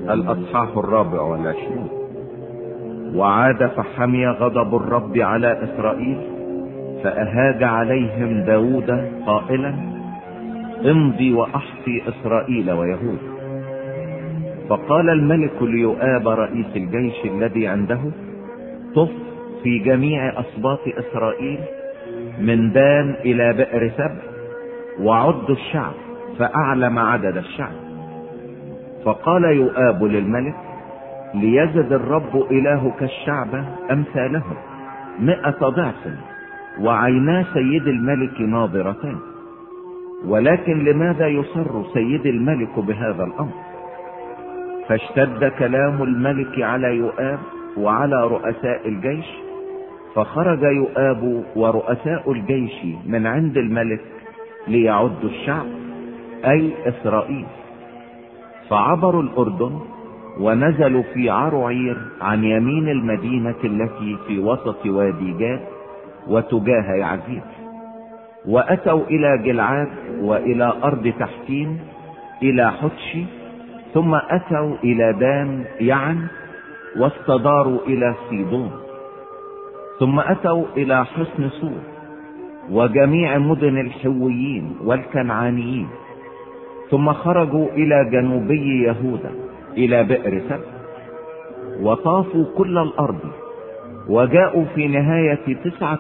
الأصحاح 24. وعاد فحمي غضب الرب على إسرائيل، فأهاج عليهم داود قائلا: امضي وأحصي إسرائيل ويهود. فقال الملك ليؤاب رئيس الجيش الذي عنده: طف في جميع أسباط إسرائيل من دان إلى بئر سبع، وعد الشعب فأعلم عدد الشعب. فقال يؤاب للملك: ليزد الرب إلهك الشعب أمثالهم 100 ضعف، وعينا سيد الملك ناظرتان. ولكن لماذا يصر سيد الملك بهذا الأمر؟ فاشتد كلام الملك على يؤاب وعلى رؤساء الجيش، فخرج يؤاب ورؤساء الجيش من عند الملك ليعدوا الشعب، أي إسرائيل. فعبروا الأردن ونزلوا في عروعير عن يمين المدينة التي في وسط وادي جاد وتجاه يعزير، وأتوا إلى جلعاد وإلى أرض تحتين إلى حتشي، ثم أتوا إلى دان يعن واستداروا إلى سيدون، ثم أتوا إلى حصن سور وجميع مدن الحويين والكنعانيين، ثم خرجوا إلى جنوبي يهوذا إلى بئر سبع، وطافوا كل الأرض، وجاءوا في نهاية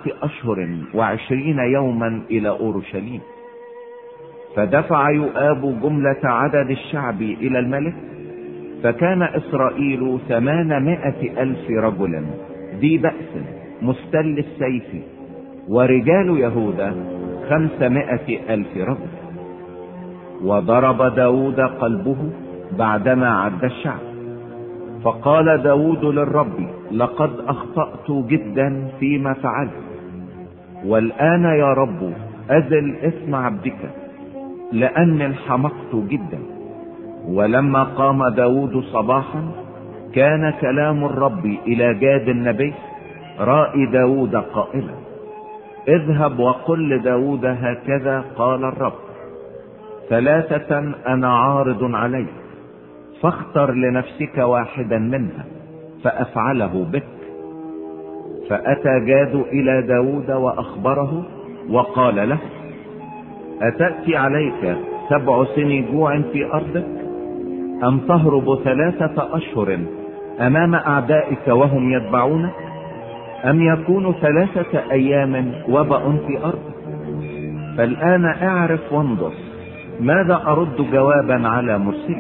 29 يوما إلى أورشليم. فدفع يؤاب جملة عدد الشعب إلى الملك، فكان إسرائيل 800,000 رجل ذي بأس مستل السيف، ورجال يهوذا 500,000 رجل. وضرب داود قلبه بعدما عد الشعب، فقال داود للرب: لقد أخطأت جدا فيما فعلت، والآن يا رب أزل اسم عبدك، لأني انحمقت جدا. ولما قام داود صباحا، كان كلام الرب إلى جاد النبي رائي داود قائلا: اذهب وقل لداود هكذا قال الرب: 3 أنا عارض عليك، فاختر لنفسك واحدا منها فأفعله بك. فأتى جاد إلى داود وأخبره وقال له: أتأتي عليك 7 سنين جوع في أرضك، أم تهرب 3 أشهر أمام أعدائك وهم يتبعونك، أم يكون 3 أيام وباء في أرضك؟ فالآن اعرف وانظر ماذا أرد جوابا على مرسلك.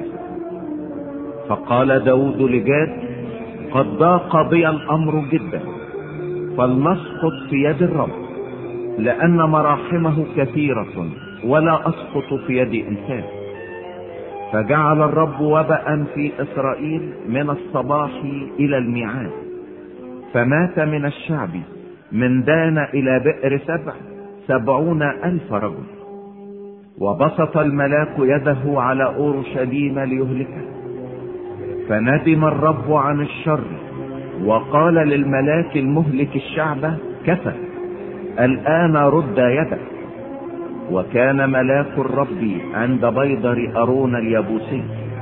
فقال داود لجاد: قد ضاق بي الأمر جدا، فلنسقط في يد الرب، لأن مراحمه كثيرة ولا أسقط في يد إنسان. فجعل الرب وباء في إسرائيل من الصباح إلى الميعاد، فمات من الشعب من دان إلى بئر سبع 70,000 رجل. وبسط الملاك يده على أورشليم ليهلكه، فندم الرب عن الشر وقال للملاك المهلك الشعب: كفى، الآن رد يدك. وكان ملاك الرب عند بيضر أرون اليبوسي،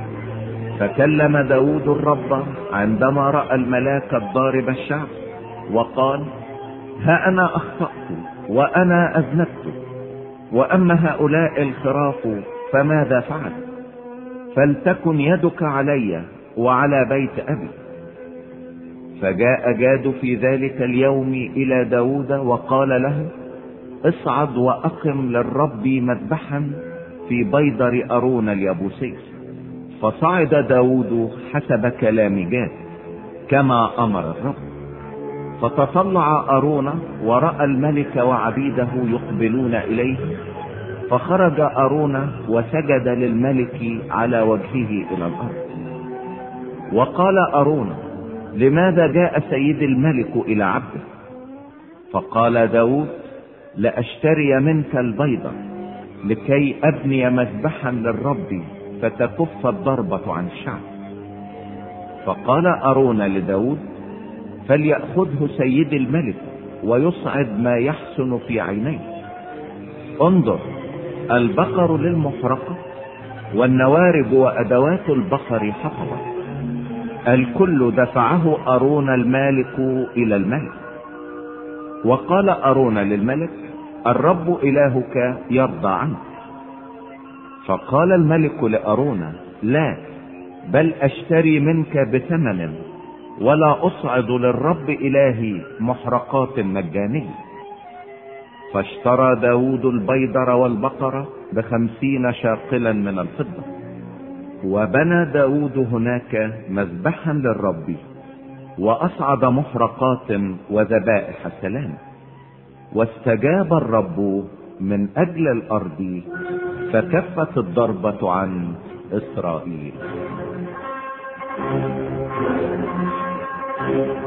فكلم داود الرب عندما رأى الملاك الضارب الشعب وقال: ها أنا أخطأت وأنا أذنبت، وأما هؤلاء الخراف فماذا فعل؟ فلتكن يدك علي وعلى بيت أبي. فجاء جاد في ذلك اليوم إلى داود وقال له: اصعد وأقم للرب مذبحا في بيضر أرون اليبوسي. فصعد داود حسب كلام جاد كما أمر الرب. فتطلع أرون ورأى الملك وعبيده يقبلون إليه، فخرج أرون وسجد للملك على وجهه إلى الأرض. وقال أرون: لماذا جاء سيد الملك إلى عبده؟ فقال داود: لأشتري منك البيضة لكي أبني مذبحا للرب فتكف الضربة عن الشعب. فقال أرون لداود: فليأخذه سيد الملك ويصعد ما يحسن في عينيه. انظر، البقر للمحرقة والنوارب وأدوات البقر حطبة، الكل دفعه أرون المالك إلى الملك. وقال أرون للملك: الرب إلهك يرضى عنك. فقال الملك لأرون: لا، بل أشتري منك بثمن، ولا أصعد للرب إلهي محرقات مجانية. فاشترى داود البيضر والبقرة ب50 شاقلا من الفضة. وبنى داود هناك مذبحا للرب، وأصعد محرقات وذبائح سلام. واستجاب الرب من أجل الأرض، فكفت الضربة عن إسرائيل.